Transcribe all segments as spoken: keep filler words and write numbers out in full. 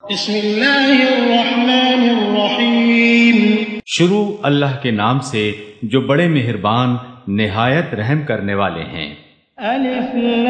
بسم اللہ الرحمن الرحیم۔ شروع اللہ کے نام سے جو بڑے مہربان نہایت رحم کرنے والے ہیں۔ الف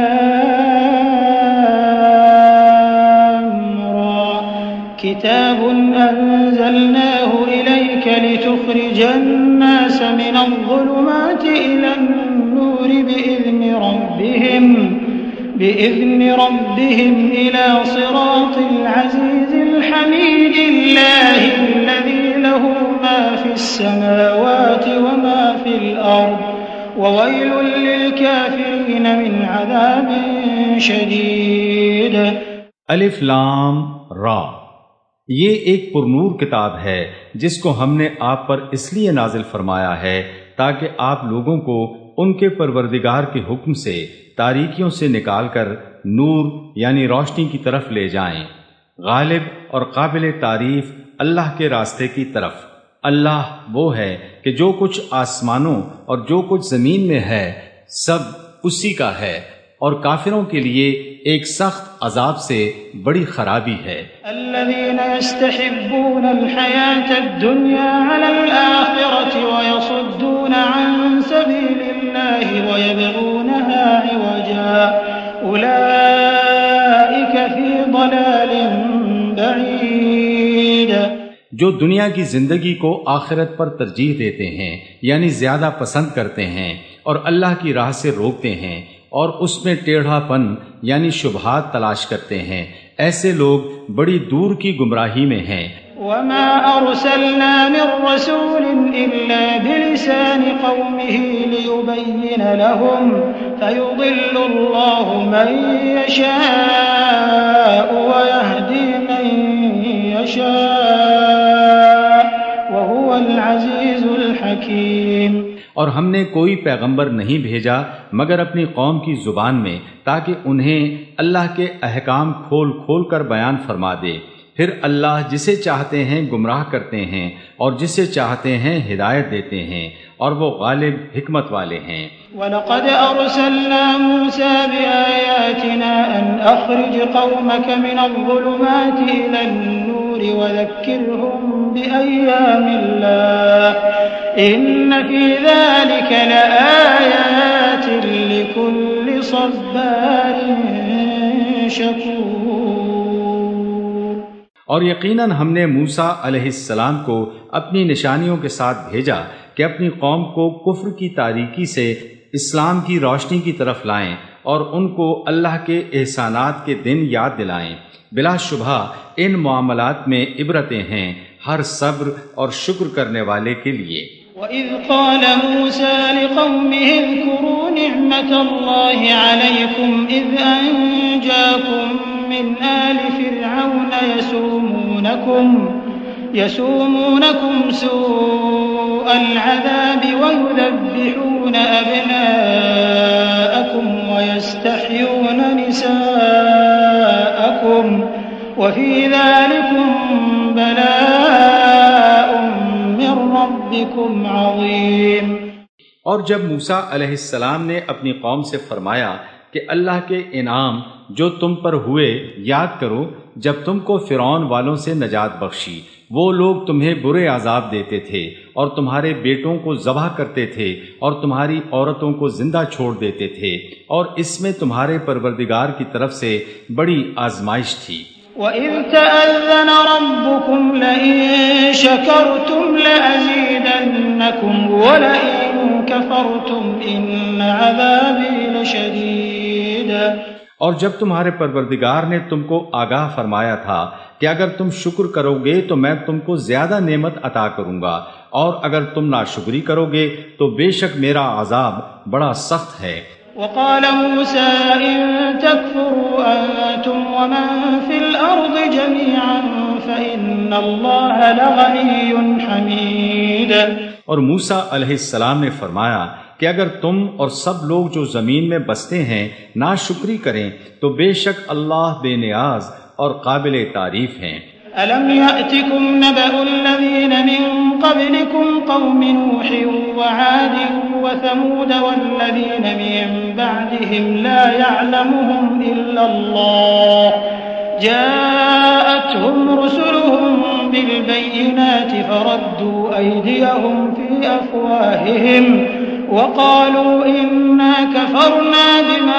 لام را کتاب انزلناه الیک لتخرج الناس من الظلمات الى النور باذن ربهم بإذن ربهم إلى صراط العزيز الحميد الله الذي له ما في السماوات وما في الأرض وويل للكافرين من عذاب شديد۔ الف لام را، یہ ایک پرنور کتاب ہے جس کو ہم نے آپ پر اس لیے نازل فرمایا ہے تاکہ آپ لوگوں کو ان کے پروردگار کے حکم سے تاریکیوں سے نکال کر نور یعنی روشنی کی طرف لے جائیں، غالب اور قابل تعریف اللہ کے راستے کی طرف۔ اللہ وہ ہے کہ جو کچھ آسمانوں اور جو کچھ زمین میں ہے سب اسی کا ہے، اور کافروں کے لیے ایک سخت عذاب سے بڑی خرابی ہے۔ الذين يستحبون الحياة الدنيا على الآخرة ويصدون عن سبيل الله ويبغونها عوجا أولئك في ضلال بعيد۔ جو دنیا کی زندگی کو آخرت پر ترجیح دیتے ہیں یعنی زیادہ پسند کرتے ہیں اور اللہ کی راہ سے روکتے ہیں اور اس میں ٹیڑھا پن یعنی شبہات تلاش کرتے ہیں، ایسے لوگ بڑی دور کی گمراہی میں ہیں۔ وما ارسلنا من رسول الا بلسان قومه ليبين لهم فيضل الله من يشاء ويهدي من يشاء وهو العزيز الحكيم۔ اور ہم نے کوئی پیغمبر نہیں بھیجا مگر اپنی قوم کی زبان میں تاکہ انہیں اللہ کے احکام کھول کھول کر بیان فرما دے، پھر اللہ جسے چاہتے ہیں گمراہ کرتے ہیں اور جسے چاہتے ہیں ہدایت دیتے ہیں، اور وہ غالب حکمت والے ہیں۔ وَلَقَدْ أَرْسَلْنَا مُوسَى بِآيَاتِنَا أَنْ أَخْرِجْ قَوْمَكَ مِنَ الظُّلُمَاتِ إِلَى النُّورِ وَذَكِّرْهُم بِأَيَّامِ اللَّهِ إِنَّ فِي ذَلِكَ لَآيَاتٍ لِكُلِّ صَبَّارٍ شَكُورٍ۔ اور یقیناً ہم نے موسیٰ علیہ السلام کو اپنی نشانیوں کے ساتھ بھیجا کہ اپنی قوم کو کفر کی تاریکی سے اسلام کی روشنی کی طرف لائیں اور ان کو اللہ کے احسانات کے دن یاد دلائیں۔ بلا شبہ ان معاملات میں عبرتیں ہیں ہر صبر اور شکر کرنے والے کے لیے۔ وَإِذْ قَالَ مُوسَى لِقَوْمِهِ اذْكُرُوا نِعْمَةَ اللَّهِ عَلَيْكُمْ إِذْ أَنْجَاكُمْ مِنْ آلِ فِرْعَوْنَ يَسُومُونَكُمْ يَسُومُونَكُمْ سُوءَ الْعَذَابِ وَيُذَبِّحُونَ أَبْنَاءَكُمْ وَيَسْتَحْيُونَ نِسَاءَكُمْ وَفِي ذَلِكُمْ بَلَاءٌ مِّن رَّبِّكُمْ عَظِيمٌ۔ اور جب موسیٰ علیہ السلام نے اپنی قوم سے فرمایا کہ اللہ کے انعام جو تم پر ہوئے یاد کرو جب تم کو فرعون والوں سے نجات بخشی، وہ لوگ تمہیں برے عذاب دیتے تھے اور تمہارے بیٹوں کو ذبح کرتے تھے اور تمہاری عورتوں کو زندہ چھوڑ دیتے تھے، اور اس میں تمہارے پروردگار کی طرف سے بڑی آزمائش تھی۔ وَإِذْ تَأَذَّنَ رَبُّكُمْ لَئِن شَكَرْتُمْ لَأَزِيدَنَّكُمْ وَلَئِن كَفَرْتُمْ إِنَّ عَذَابِي لَشَدِيدٌ۔ اور جب تمہارے پروردگار نے تم کو آگاہ فرمایا تھا کہ اگر تم شکر کرو گے تو میں تم کو زیادہ نعمت عطا کروں گا، اور اگر تم ناشکری کرو گے تو بے شک میرا عذاب بڑا سخت ہے۔ وقال موسى إن تكفروا أنتم ومن في الأرض جميعا فإن الله لغني حميد۔ اور موسیٰ علیہ السلام نے فرمایا کہ اگر تم اور سب لوگ جو زمین میں بستے ہیں ناشکری کریں تو بے شک اللہ بے نیاز اور قابل تعریف ہیں۔ أَلَمْ يَأْتِكُمْ نَبَأُ الَّذِينَ مِنْ قَبْلِكُمْ قَوْمِ نُوحٍ وَعَادٍ وَثَمُودَ وَالَّذِينَ مِنْ بَعْدِهِمْ لَا يَعْلَمُهُمْ إِلَّا اللَّهُ جَاءَتْ جاءتهم رسلهم بالبينات فردوا أيديهم في أفواههم وقالوا إنا كفرنا بما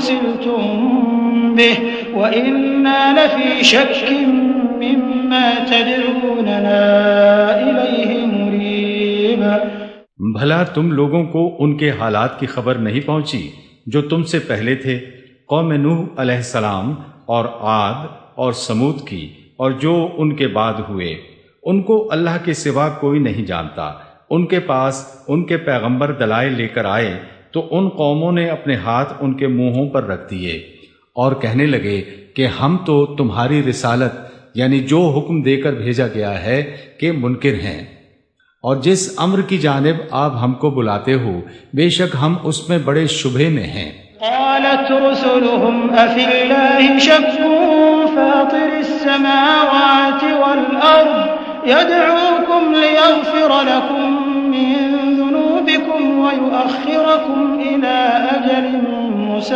أرسلتم به وإنا لفي شك مما تدعوننا إليه مريب۔ بھلا تم لوگوں کو ان کے حالات کی خبر نہیں پہنچی جو تم سے پہلے تھے، قوم نوح علیہ السلام اور عاد اور سمود کی، اور جو ان کے بعد ہوئے۔ ان کو اللہ کے سوا کوئی نہیں جانتا۔ ان کے پاس ان کے پیغمبر دلائل لے کر آئے تو ان قوموں نے اپنے ہاتھ ان کے منہوں پر رکھ دیے اور کہنے لگے کہ ہم تو تمہاری رسالت یعنی جو حکم دے کر بھیجا گیا ہے کہ منکر ہیں، اور جس امر کی جانب آپ ہم کو بلاتے ہو بے شک ہم اس میں بڑے شبہے میں ہیں۔ قالت رسلهم أفي الله شك فاطر السماوات والأرض يدعوكم ليغفر لكم من ذنوبكم ويؤخركم إلى أجل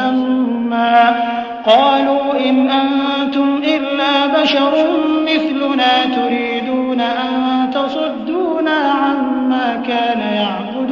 مسمى قالوا إن أنتم إلا بشر مثلنا تريدون أن تصدونا عما كان يعبد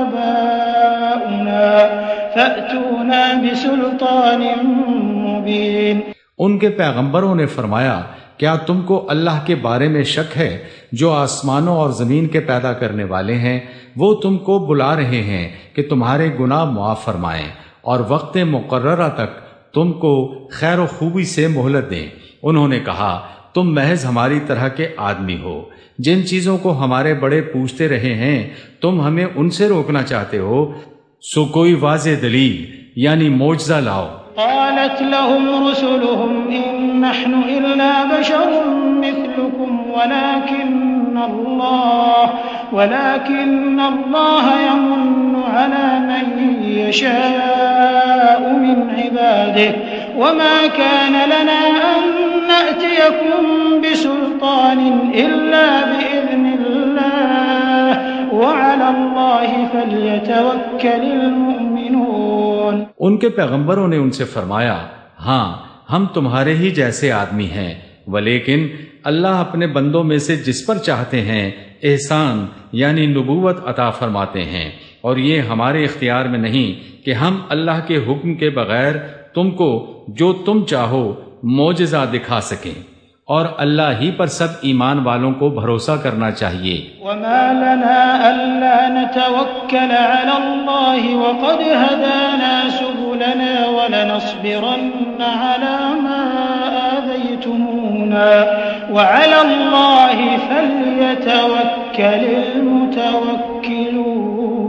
آباؤنا فأتونا بسلطان مبين۔ ان کے پیغمبروں نے فرمایا کیا تم کو اللہ کے بارے میں شک ہے جو آسمانوں اور زمین کے پیدا کرنے والے ہیں؟ وہ تم کو بلا رہے ہیں کہ تمہارے گناہ معاف فرمائیں اور وقت مقررہ تک تم کو خیر و خوبی سے مہلت دیں۔ انہوں نے کہا تم محض ہماری طرح کے آدمی ہو، جن چیزوں کو ہمارے بڑے پوچھتے رہے ہیں تم ہمیں ان سے روکنا چاہتے ہو، سو کوئی واضح دلیل یعنی معجزہ لاؤ۔ قالت لهم رسلهم إن نحن إلا بشر مثلكم ولكن الله ولكن الله يمن على من يشاء من عباده وما كان لنا أن نأتيكم بسلطان إلا بإذن الله وعلى الله فليتوكل المؤمنون۔ ان کے پیغمبروں نے ان سے فرمایا ہاں ہم تمہارے ہی جیسے آدمی ہیں، ولیکن اللہ اپنے بندوں میں سے جس پر چاہتے ہیں احسان یعنی نبوت عطا فرماتے ہیں، اور یہ ہمارے اختیار میں نہیں کہ ہم اللہ کے حکم کے بغیر تم کو جو تم چاہو معجزہ دکھا سکیں، اور اللہ ہی پر سب ایمان والوں کو بھروسہ کرنا چاہیے۔ وما لنا ألا نتوكل على الله وقد هدانا سبلنا ولنصبرن على ما آذيتمونا وعلى الله فليتوكل المتوكلون۔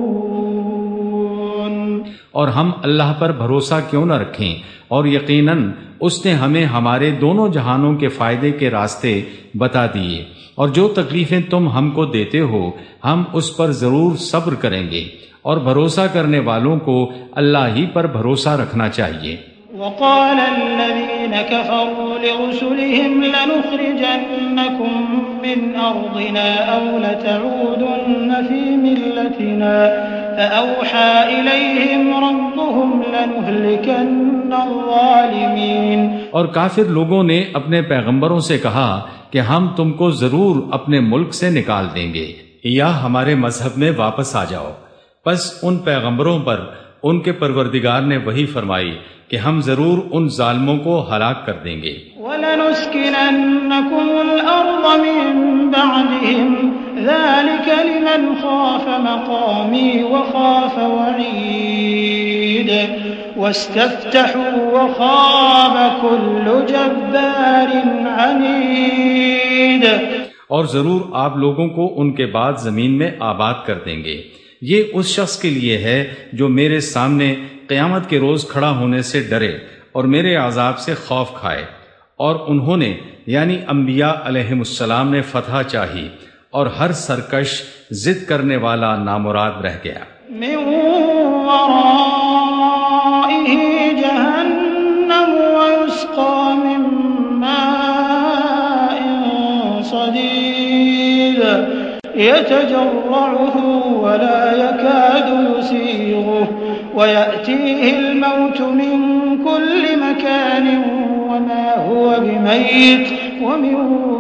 اور ہم اللہ پر بھروسہ کیوں نہ رکھیں، اور یقیناً اس نے ہمیں ہمارے دونوں جہانوں کے فائدے کے راستے بتا دیے، اور جو تکلیفیں تم ہم کو دیتے ہو ہم اس پر ضرور صبر کریں گے، اور بھروسہ کرنے والوں کو اللہ ہی پر بھروسہ رکھنا چاہیے۔ وقال الذين كفروا لرسلهم لنخرجنكم من أرضنا أو لتعودن في ملتنا فأوحى إليهم ربهم لنهلكن الظالمين۔ اور کافر لوگوں نے اپنے پیغمبروں سے کہا کہ ہم تم کو ضرور اپنے ملک سے نکال دیں گے یا ہمارے مذہب میں واپس آ جاؤ۔ پس ان پیغمبروں پر ان کے پروردگار نے وہی فرمائی کہ ہم ضرور ان ظالموں کو ہلاک کر دیں گے۔ وَلَنُسْكِنَنَّكُمُ الْأَرْضَ مِن بَعْدِهِمْ ذَلِكَ لِمَنْ خَافَ مَقَامِي وَخَافَ وَعِيدِ وَاسْتَفْتَحُوا وَخَابَ كُلُّ جَبَّارٍ عَنِيدٍ۔ اور ضرور آپ لوگوں کو ان کے بعد زمین میں آباد کر دیں گے۔ یہ اس شخص کے لیے ہے جو میرے سامنے قیامت کے روز کھڑا ہونے سے ڈرے اور میرے عذاب سے خوف کھائے۔ اور انہوں نے یعنی انبیاء علیہم السلام نے فتح چاہی، اور ہر سرکش ضد کرنے والا نامراد رہ گیا۔ من ورائه جہنم ويسقى من ماء صديد يتجرعه ولا يكاد يسيغه ويأتيه الموت من كل مكان وما هو بميت ومن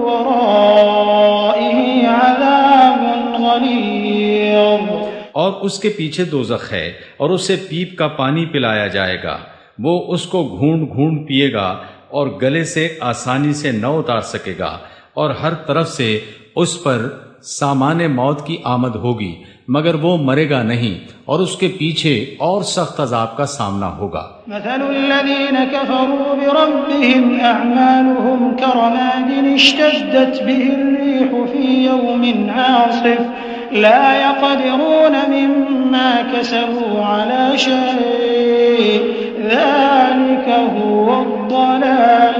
ورائه عذاب غلیظ، اور اس کے پیچھے دوزخ ہے اور اسے پیپ کا پانی پلایا جائے گا، وہ اس کو گھونٹ گھونٹ پیے گا اور گلے سے آسانی سے نہ اتار سکے گا، اور ہر طرف سے اس پر سامان موت کی آمد ہوگی مگر وہ مرے گا نہیں، اور اس کے پیچھے اور سخت عذاب کا سامنا ہوگا۔ مثل الذين كفروا بربهم أعمالهم كرماد اشتدت به الريح في يوم عاصف لا يقدرون مما كسبوا على شيء ذلك هو الضلال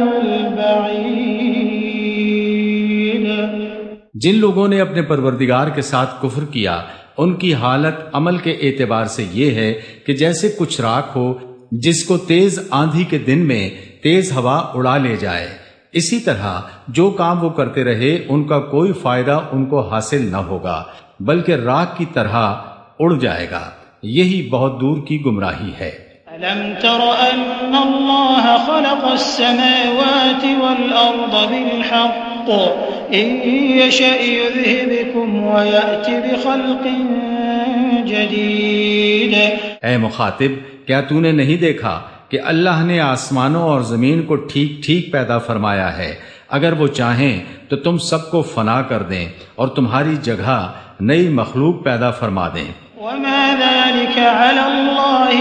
البعيد۔ جن لوگوں نے اپنے پروردگار کے ساتھ کفر کیا ان کی حالت عمل کے اعتبار سے یہ ہے کہ جیسے کچھ راکھ ہو جس کو تیز آندھی کے دن میں تیز ہوا اڑا لے جائے، اسی طرح جو کام وہ کرتے رہے ان کا کوئی فائدہ ان کو حاصل نہ ہوگا بلکہ راکھ کی طرح اڑ جائے گا۔ یہی بہت دور کی گمراہی ہے۔ أَلَمْ تَرَ أَنَّ اللَّهَ خَلَقَ السَّمَاوَاتِ وَالْأَرْضَ بِالْحَقِّ إِن يَشَأْ يُذْهِبْكُمْ وَيَأْتِ بِخَلْقٍ جَدِيدٍ۔ اے مخاطب، کیا تو نے نہیں دیکھا کہ اللہ نے آسمانوں اور زمین کو ٹھیک ٹھیک پیدا فرمایا ہے، اگر وہ چاہیں تو تم سب کو فنا کر دیں اور تمہاری جگہ نئی مخلوق پیدا فرما دیں۔ وما ذلك على الله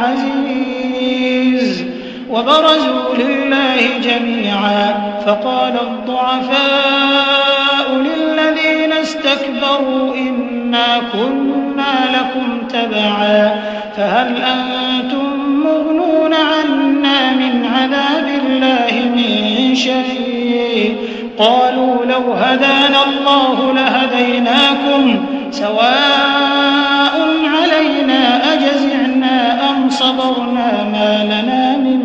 بعزيز وبرزوا لله جميعا فقال الضعفاء للذين استكبروا إنا كنا لكم تبعا فهل أنتم مغنون عنا من عذاب الله من شيء قالوا لو هدانا الله لهديناكم سواء علينا أجزعنا أم صبرنا ما لنا من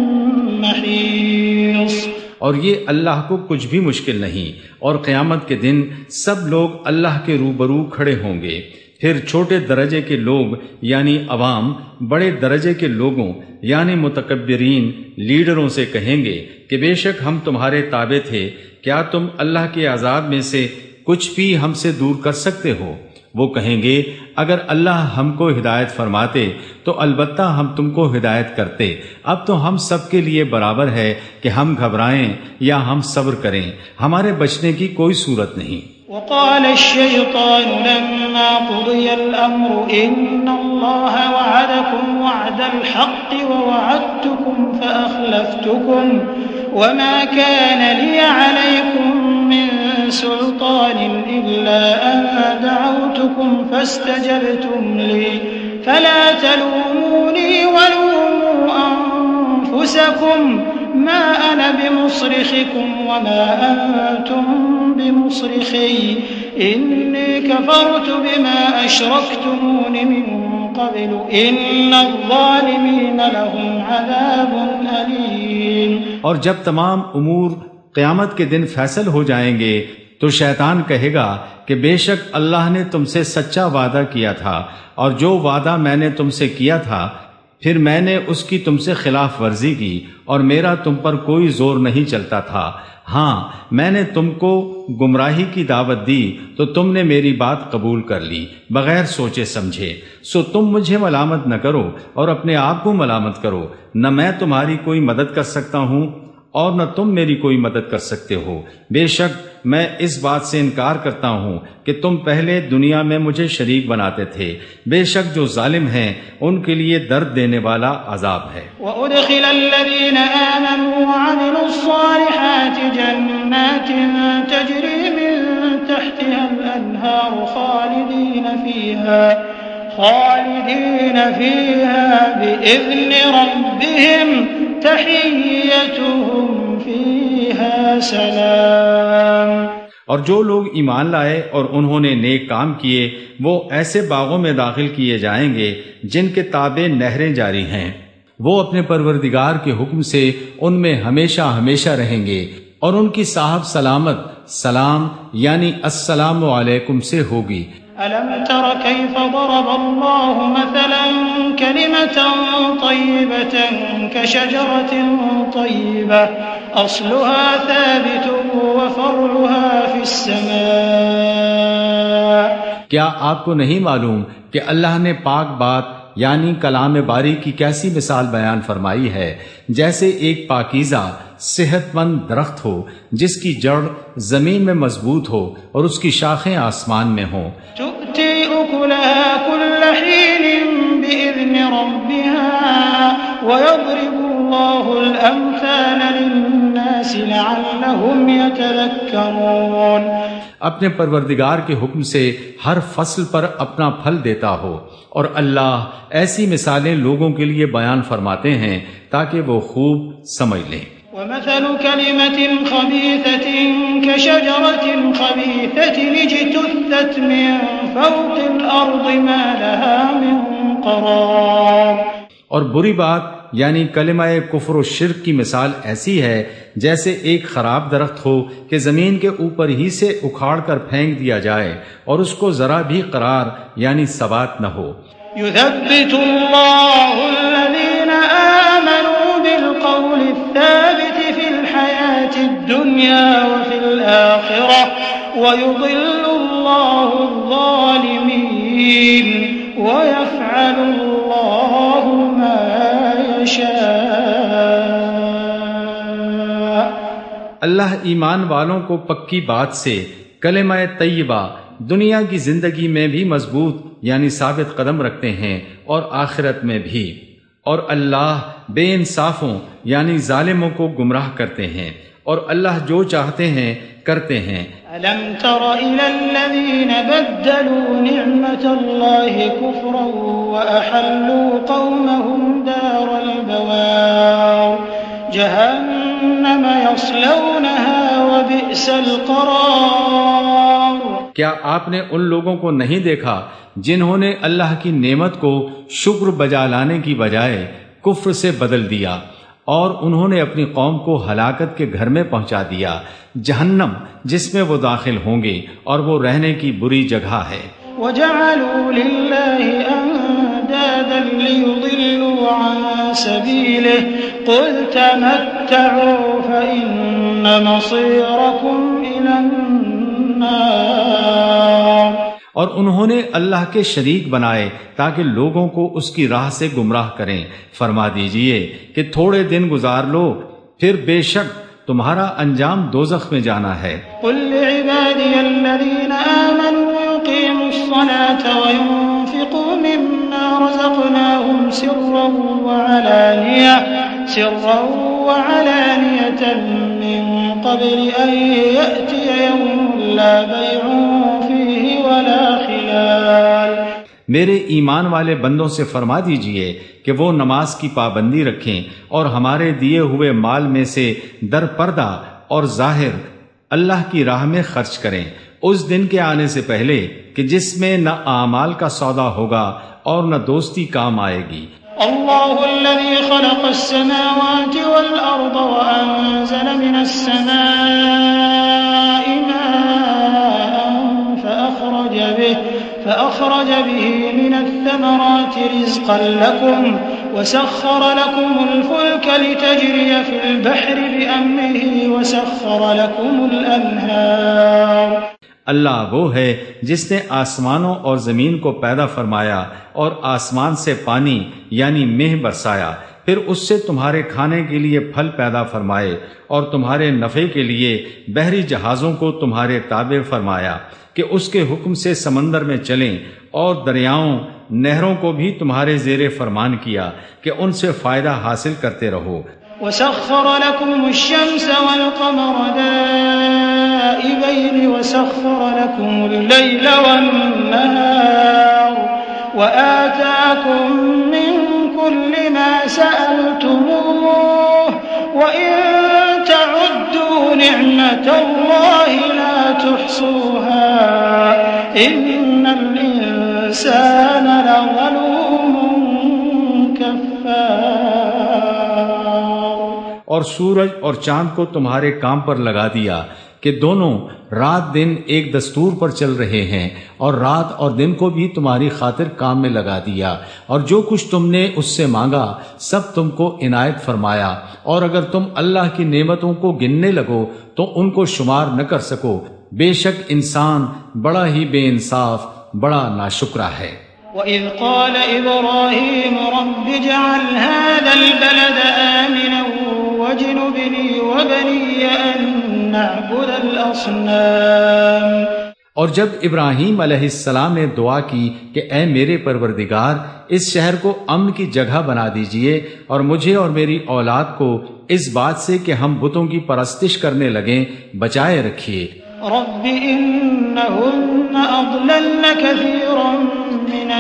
محيص۔ اور یہ اللہ کو کچھ بھی مشکل نہیں، اور قیامت کے دن سب لوگ اللہ کے روبرو کھڑے ہوں گے، پھر چھوٹے درجے کے لوگ یعنی عوام بڑے درجے کے لوگوں یعنی متکبرین لیڈروں سے کہیں گے کہ بے شک ہم تمہارے تابع تھے، کیا تم اللہ کے عذاب میں سے کچھ بھی ہم سے دور کر سکتے ہو؟ وہ کہیں گے اگر اللہ ہم کو ہدایت فرماتے تو البتہ ہم تم کو ہدایت کرتے، اب تو ہم سب کے لیے برابر ہے کہ ہم گھبرائیں یا ہم صبر کریں، ہمارے بچنے کی کوئی صورت نہیں۔ وقال الشيطان لما قضي الأمر إن الله وعدكم وعد الحق ووعدتكم فأخلفتكم وما كان لي عليكم من سلطان إلا أن دعوتكم فاستجبتم لي فلا تلوموني ولوموا أنفسكم ما أنا بمصرخكم وما أنتم بمصرخي إني كفرت بما أشركتمون من قبل إن الظالمين لهم عذاب أليم۔ اور جب تمام امور قیامت کے دن فیصل ہو جائیں گے تو شیطان کہے گا کہ بے شک اللہ نے تم سے سچا وعدہ کیا تھا، اور جو وعدہ میں نے تم سے کیا تھا پھر میں نے اس کی تم سے خلاف ورزی کی، اور میرا تم پر کوئی زور نہیں چلتا تھا۔ ہاں میں نے تم کو گمراہی کی دعوت دی تو تم نے میری بات قبول کر لی بغیر سوچے سمجھے، سو تم مجھے ملامت نہ کرو اور اپنے آپ کو ملامت کرو، نہ میں تمہاری کوئی مدد کر سکتا ہوں اور نہ تم میری کوئی مدد کر سکتے ہو۔ بے شک میں اس بات سے انکار کرتا ہوں کہ تم پہلے دنیا میں مجھے شریک بناتے تھے، بے شک جو ظالم ہیں ان کے لیے درد دینے والا عذاب ہے۔ وَأُدْخِلَ الَّذِينَ آمَنُوا وَعَمِلُوا الصَّالِحَاتِ جَنَّاتٍ تَجْرِي مِن تَحْتِهَا الْأَنْهَارُ خَالِدِينَ فِيهَا خالدين فيها بإذن ربهم تحيتهم فيها سلام۔ اور جو لوگ ایمان لائے اور انہوں نے نیک کام کیے وہ ایسے باغوں میں داخل کیے جائیں گے جن کے تابع نہریں جاری ہیں، وہ اپنے پروردگار کے حکم سے ان میں ہمیشہ ہمیشہ رہیں گے، اور ان کی صاحب سلامت سلام یعنی السلام علیکم سے ہوگی۔ أَلَمْ تَرَ كَيْفَ ضَرَبَ اللَّهُ مَثَلًا كَلِمَةً طَيِّبَةً كَشَجَرَةٍ طَيِّبَةٍ أَصْلُهَا ثَابِتٌ السماء. کیا آپ کو نہیں معلوم کہ اللہ نے پاک بات یعنی کلام باری کی کیسی مثال بیان فرمائی ہے، جیسے ایک پاکیزہ صحت مند درخت ہو جس کی جڑ زمین میں مضبوط ہو اور اس کی شاخیں آسمان میں ہوں. تؤتي أكلها كل حين بإذن ربها ويضرب الله الأمثال للناس لعلهم يتذكرون. اپنے پروردگار کے حکم سے ہر فصل پر اپنا پھل دیتا ہو، اور اللہ ایسی مثالیں لوگوں کے لیے بیان فرماتے ہیں تاکہ وہ خوب سمجھ لیں. ومثل كلمة خبيثة كشجرة خبيثة اجتثت من فوق الأرض ما لها من قرار. اور بری بات یعنی کلمہ کفر و شرک کی مثال ایسی ہے جیسے ایک خراب درخت ہو کہ زمین کے اوپر ہی سے اکھاڑ کر پھینک دیا جائے اور اس کو ذرا بھی قرار یعنی ثبات نہ ہو. يثبت الله الذين آمنوا بالقول الثابت في الحياة الدنيا وفي الآخرة ويضل الله الظالمين ويفعل الله ما يشاء. اللہ ایمان والوں کو پکی بات سے کلمہ طیبہ دنیا کی زندگی میں بھی مضبوط یعنی ثابت قدم رکھتے ہیں اور آخرت میں بھی، اور اللہ بے انصافوں یعنی ظالموں کو گمراہ کرتے ہیں، اور اللہ جو چاہتے ہیں کرتے ہیں. ألم تر إلى الذين بدلوا نعمة الله كفرا وأحلوا قومهم دار البوار جهنم يصلونها وبئس القرار. کیا آپ نے ان لوگوں کو نہیں دیکھا جنہوں نے اللہ کی نعمت کو شکر بجا لانے کی بجائے کفر سے بدل دیا، اور انہوں نے اپنی قوم کو ہلاکت کے گھر میں پہنچا دیا، جہنم جس میں وہ داخل ہوں گے اور وہ رہنے کی بری جگہ ہے. وَجَعَلُوا لِلَّهِ أَنْدَادًا لِيُضِلُّوا عَنْ سَبِيلِهِ قُلْ تَمَتَّعُوا فَإِنَّ مَصِيرَكُمْ إِلَى النَّارِ. اور انہوں نے اللہ کے شریک بنائے تاکہ لوگوں کو اس کی راہ سے گمراہ کریں. فرما دیجئے کہ تھوڑے دن گزار لو، پھر بے شک تمہارا انجام دوزخ میں جانا ہے. قل لعبادي الذين آمنوا يقيموا الصلاة وينفقوا مما رزقناهم سرا وعلانية سرا وعلانية من قبل أن يأتي يوم لا بيع فيه ولا خلال. میرے ایمان والے بندوں سے فرما دیجئے کہ وہ نماز کی پابندی رکھیں اور ہمارے دیے ہوئے مال میں سے در پردہ اور ظاہر اللہ کی راہ میں خرچ کریں، اس دن کے آنے سے پہلے کہ جس میں نہ اعمال کا سودا ہوگا اور نہ دوستی کام آئے گی. الله الذي خلق السماوات والأرض وأنزل من السماء ماء فأخرج به فأخرج به من الثمرات رزقا لكم وسخر لكم الفلك لتجري في البحر بأمره وسخر لكم الأنهار. اللہ وہ ہے جس نے آسمانوں اور زمین کو پیدا فرمایا اور آسمان سے پانی یعنی مہ برسایا، پھر اس سے تمہارے کھانے کے لیے پھل پیدا فرمائے اور تمہارے نفع کے لیے بحری جہازوں کو تمہارے تابع فرمایا کہ اس کے حکم سے سمندر میں چلیں، اور دریاؤں نہروں کو بھی تمہارے زیر فرمان کیا کہ ان سے فائدہ حاصل کرتے رہو. وسخر لكم الشمس والقمر دائبين وسخر لكم الليل والنهار وآتاكم من كل ما سألتموه وإن تعدوا نعمة الله لا تحصوها إن الإنسان لظلوم كفار. اور سورج اور چاند کو تمہارے کام پر لگا دیا کہ دونوں رات دن ایک دستور پر چل رہے ہیں، اور رات اور دن کو بھی تمہاری خاطر کام میں لگا دیا، اور جو کچھ تم نے اس سے مانگا سب تم کو عنایت فرمایا، اور اگر تم اللہ کی نعمتوں کو گننے لگو تو ان کو شمار نہ کر سکو، بے شک انسان بڑا ہی بے انصاف، بڑا ناشکرا ہے۔ وَإِذْ قَالَ إِبْرَاهِيمُ رَبِّ اجْعَلْ هَذَا الْبَلَدَ آمِنًا وَاجْنُبْنِي وَبَنِيَّ أَن نَّعْبُدَ الْأَصْنَامَ۔ اور جب ابراہیم علیہ السلام نے دعا کی کہ اے میرے پروردگار، اس شہر کو امن کی جگہ بنا دیجئے اور مجھے اور میری اولاد کو اس بات سے کہ ہم بتوں کی پرستش کرنے لگیں بچائے رکھیے۔ رب انہن اضللن کثیرا من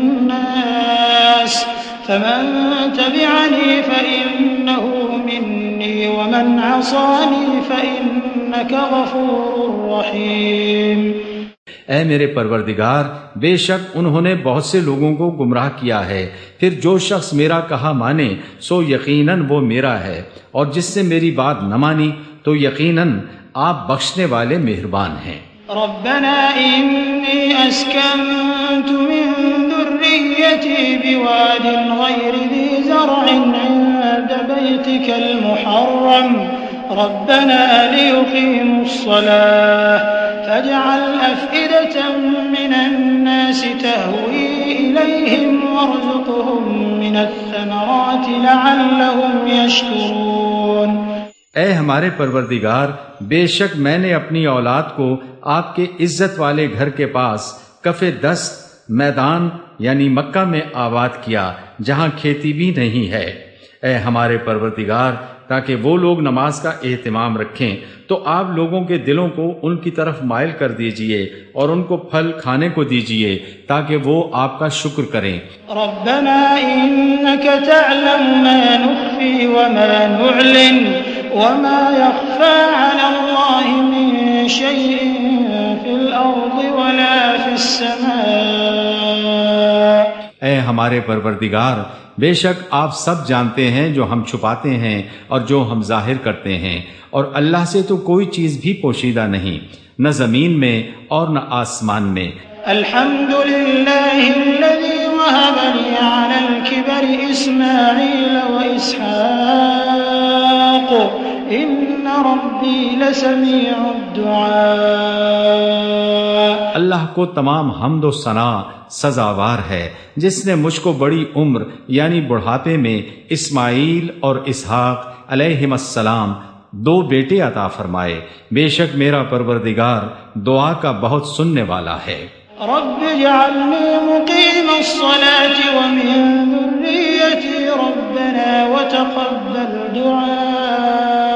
الناس فمن تبعنی فإنہ منی ومن عصانی فإنک غفور رحیم۔ اے میرے پروردگار، بے شک انہوں نے بہت سے لوگوں کو گمراہ کیا ہے، پھر جو شخص میرا کہا مانے سو یقیناً وہ میرا ہے، اور جس سے میری بات نہ مانی تو یقیناً آپ بخشنے والے مہربان ہیں۔ ربنا انی اسکنت من ذریتی بواد غیر ذی زرع عند بیتک المحرم ربنا لیقیموا الصلاة فاجعل أفئدة من الناس تهوي إليهم وارزقهم من الثمرات لعلهم يشكرون۔ اے ہمارے پروردگار، بے شک میں نے اپنی اولاد کو آپ کے عزت والے گھر کے پاس کف دست میدان یعنی مکہ میں آباد کیا جہاں کھیتی بھی نہیں ہے۔ اے ہمارے پروردگار، تاکہ وہ لوگ نماز کا اہتمام رکھیں تو آپ لوگوں کے دلوں کو ان کی طرف مائل کر دیجئے اور ان کو پھل کھانے کو دیجئے تاکہ وہ آپ کا شکر کریں۔ ربنا انك تعلم ما نخفي وما نعلن وما يخفى على الله من شيء في الارض ولا في السماء۔ اے ہمارے پروردگار، بے شک آپ سب جانتے ہیں جو ہم چھپاتے ہیں اور جو ہم ظاہر کرتے ہیں، اور اللہ سے تو کوئی چیز بھی پوشیدہ نہیں، نہ زمین میں اور نہ آسمان میں۔ الحمد للہ الذی وهب لي على الكبر اسماعیل واسحاق ان ربی لسمیع الدعاء۔ اللہ کو تمام حمد و ثنا سزاوار ہے جس نے مجھ کو بڑی عمر یعنی بڑھاپے میں اسماعیل اور اسحاق علیہم السلام دو بیٹے عطا فرمائے۔ بے شک میرا پروردگار دعا کا بہت سننے والا ہے۔ رب اجعلنی مقیم الصلاة ومن ذریتی ربنا وتقبل دعاء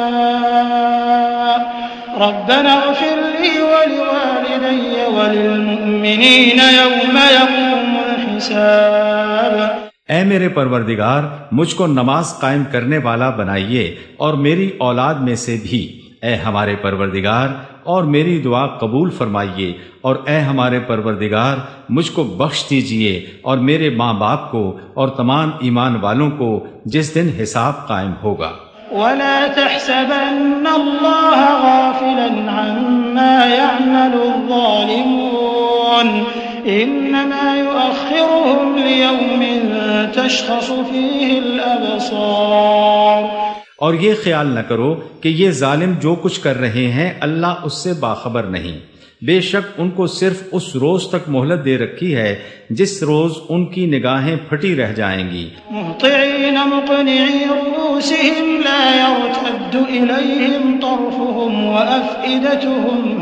ربنا اغفر لي ولوالدي وللمؤمنين يوم يقوم الحساب۔ اے میرے پروردگار، مجھ کو نماز قائم کرنے والا بنائیے اور میری اولاد میں سے بھی۔ اے ہمارے پروردگار، اور میری دعا قبول فرمائیے، اور اے ہمارے پروردگار مجھ کو بخش دیجئے اور میرے ماں باپ کو اور تمام ایمان والوں کو جس دن حساب قائم ہوگا۔ ولا تحسبن الله غافلا عما يعمل الظالمون انما يؤخرهم ليوم تشخص فيه الابصار۔ اور یہ خیال نہ کرو کہ یہ ظالم جو کچھ کر رہے ہیں اللہ اس سے باخبر نہیں، بے شک ان کو صرف اس روز تک مہلت دے رکھی ہے جس روز ان کی نگاہیں پھٹی رہ جائیں گی۔ مہطعین مقنعی رؤوسہم لا یرتد الیہم طرفہم وافئدتہم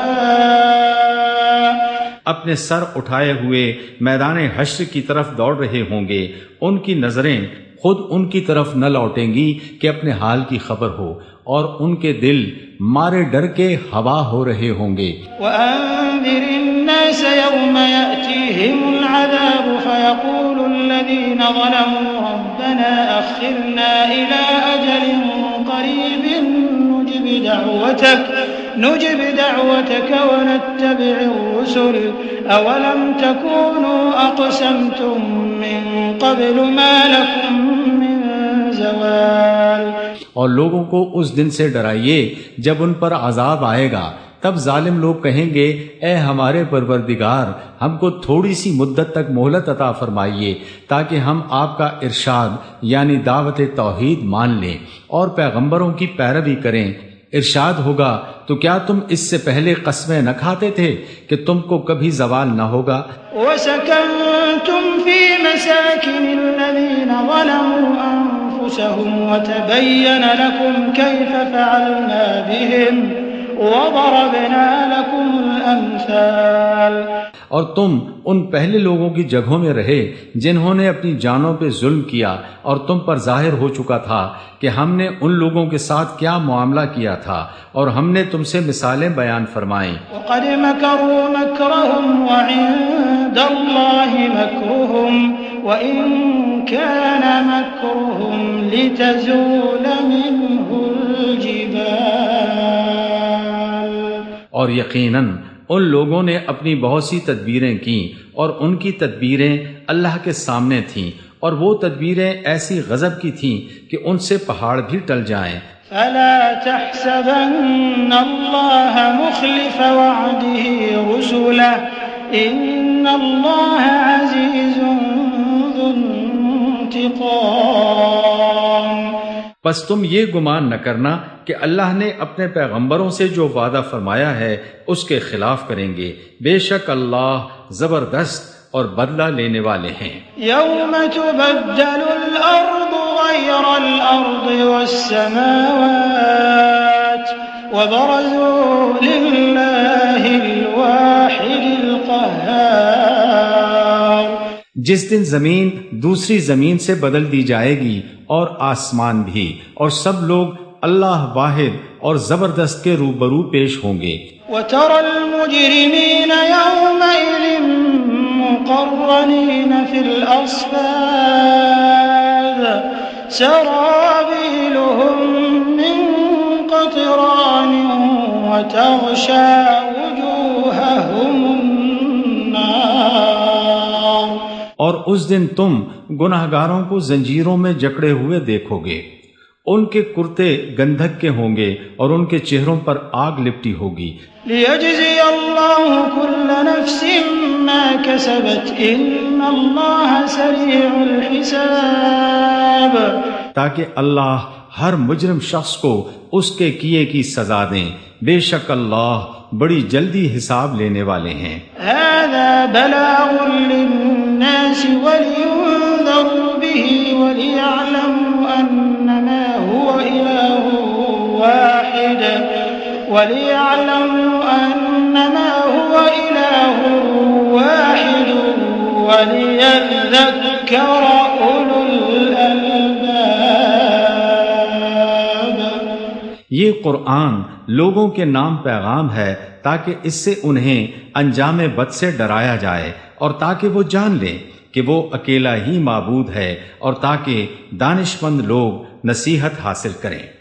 ہواء۔ اپنے سر اٹھائے ہوئے میدان حشر کی طرف دوڑ رہے ہوں گے، ان کی نظریں خود ان کی طرف نہ لوٹیں گی کہ اپنے حال کی خبر ہو، اور ان کے دل مارے ڈر کے ہوا ہو رہے ہوں گے۔ وَأَنذِرِ النَّاسَ يَوْمَ يَأْتِيهِمُ الْعَذَابُ فَيَقُولُ الَّذِينَ ظَلَمُوا رَبَّنَا أَخِّرْنَا إِلَىٰ أَجَلٍ قَرِيبٍ نُجِبْ دَعْوَتَكَ نجب دعوتك ونتبع الرسل أولم تكونوا أقسمتم من قبل ما لكم من زوال۔ اور لوگوں کو اس دن سے ڈرائیے جب ان پر عذاب آئے گا، تب ظالم لوگ کہیں گے اے ہمارے پروردگار، ہم کو تھوڑی سی مدت تک مہلت عطا فرمائیے تاکہ ہم آپ کا ارشاد یعنی دعوت توحید مان لیں اور پیغمبروں کی پیروی کریں، ارشاد ہوگا تو کیا تم اس سے پہلے قسمیں نہ کھاتے تھے کہ تم کو کبھی زوال نہ ہوگا؟ وَسَكَنْتُمْ فِي مَسَاكِنِ الَّذِينَ ظَلَمُوا أَنفُسَهُمْ وَتَبَيَّنَ لَكُمْ كَيْفَ فَعَلْنَا بِهِمْ وَضَرَبْنَا لَكُمُ الْأَمْثَالَ۔ اور تم ان پہلے لوگوں کی جگہوں میں رہے جنہوں نے اپنی جانوں پہ ظلم کیا، اور تم پر ظاہر ہو چکا تھا کہ ہم نے ان لوگوں کے ساتھ کیا معاملہ کیا تھا، اور ہم نے تم سے مثالیں بیان فرمائیں۔ وَقَدْ مَكَرُوا مَكْرَهُمْ وَعِندَ اللَّهِ مَكْرُهُمْ وَإِن كَانَ مَكْرُهُمْ لِتَزُولَ مِنْهُ الْجِبَالُ۔ اور یقیناً ان لوگوں نے اپنی بہت سی تدبیریں کیں، اور ان کی تدبیریں اللہ کے سامنے تھیں، اور وہ تدبیریں ایسی غضب کی تھیں کہ ان سے پہاڑ بھی ٹل جائیں۔ فَلَا تَحْسَبَنَّ اللَّهَ مُخْلِفَ وَعْدِهِ رُسُلَهُ إِنَّ اللَّهَ عَزِيزٌ ذُو انتِقَامٍ۔ پس تم یہ گمان نہ کرنا کہ اللہ نے اپنے پیغمبروں سے جو وعدہ فرمایا ہے اس کے خلاف کریں گے، بے شک اللہ زبردست اور بدلہ لینے والے ہیں۔ یوم تبدل الارض غیر الارض والسماوات وبرزوا للہ الواحد القہار۔ جس دن زمین دوسری زمین سے بدل دی جائے گی اور آسمان بھی، اور سب لوگ اللہ واحد اور زبردست کے روبرو پیش ہوں گے۔ وَتَرَى الْمُجْرِمِينَ يَوْمَئِذٍ مُقَرَّنِينَ فِي الْأَصْفَادِ سَرَابِيلُهُم مِّن قَطِرَانٍ وَتَغْشَى وُجُوهَهُمُ النَّارُ۔ اور اس دن تم گناہگاروں کو زنجیروں میں جکڑے ہوئے دیکھو گے، ان کے کرتے گندھک کے ہوں گے اور ان کے چہروں پر آگ لپٹی ہوگی۔ لِيَجْزِيَ اللَّهُ كُلَّ نَفْسٍ مَا كَسَبَتْ إِنَّ اللَّهَ سَرِيعُ الْحِسَابِ، تاکہ اللہ ہر مجرم شخص کو اس کے کیے کی سزا دیں، بے شک اللہ بڑی جلدی حساب لینے والے ہیں۔ هَذَا بَلَاغٌ لِلنَّاسِ وَلِيُنذَرُوا بِهِ وَلِيَعْلَمُوا أَنَّمَا هُوَ إِلَٰهٌ وَاحِدٌ وَلِيَعْلَمُوا أَنَّمَا هُوَ إِلَٰهٌ وَاحِدٌ وَلِيَذَّكَّرَ أُولُو الْأَلْبَابِ۔ یہ قرآن لوگوں کے نام پیغام ہے تاکہ اس سے انہیں انجام بد سے ڈرایا جائے، اور تاکہ وہ جان لیں کہ وہ اکیلا ہی معبود ہے، اور تاکہ دانشمند لوگ نصیحت حاصل کریں۔